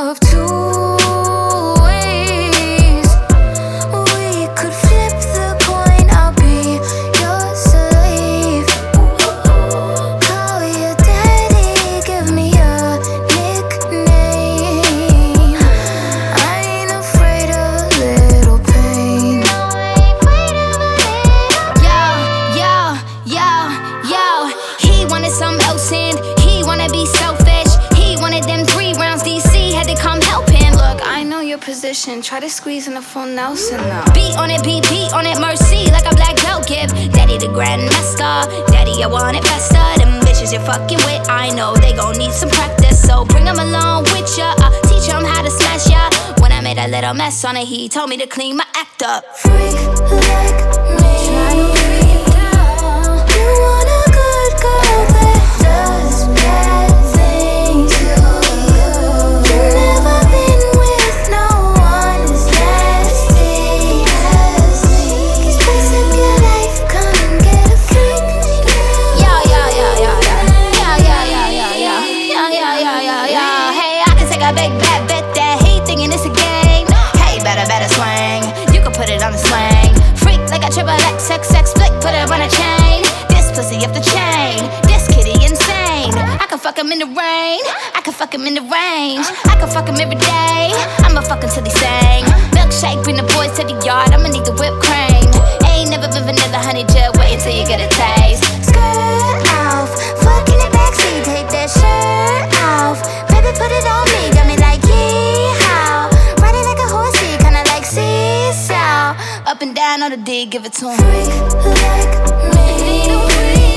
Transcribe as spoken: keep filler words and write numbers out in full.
of two ways. We could flip the coin, I'll be your slave. Call your daddy, give me a nickname. I ain't afraid of little pain. Yo, yo, yo, yo. He wanted something else and he wanna be selfish. He wanted them three rounds, D C had to come help him. Look, I know your position, try to squeeze in the full Nelson now. Beat on it, beat, beat on it, mercy, like a black belt give. Daddy the grandmaster, daddy I want it faster. Them bitches you're fucking with, I know they gon' need some practice. So bring them along with ya, uh, teach them how to smash ya. When I made a little mess on it, he told me to clean my act up. Freak like me, try to freak it down. You want a good girl that does bad things to you. You've never been with no one as nasty as me. Just spice up your life, come and get a freak. Yo, yo, yo, yo, yo. Yo, yo, yo, yo, yo. Yo, yo, yo, yo, yo. Hey, I can take a big bad bet that he thinking it's a game. Hey, better, better swing. You can put it on the swing. Freak like a triple X, X, X, flick, put it on a chain. This pussy up the chain. This kitty insane. I can fuck him in the rain. I can fuck him in the range. I can fuck him every day. I'ma fuck him till he sing. Milkshake, bring the boys to the yard. I'ma need the whipped cream. Ain't never been vanilla, honey, just wait until you get a taste. Skirt off, fuck in the backseat, take that shirt off. Baby, put it on me, got me like yeehaw. Riding like a horsey, kinda like seesaw. Up and down on the D, give it to him. Freak like me.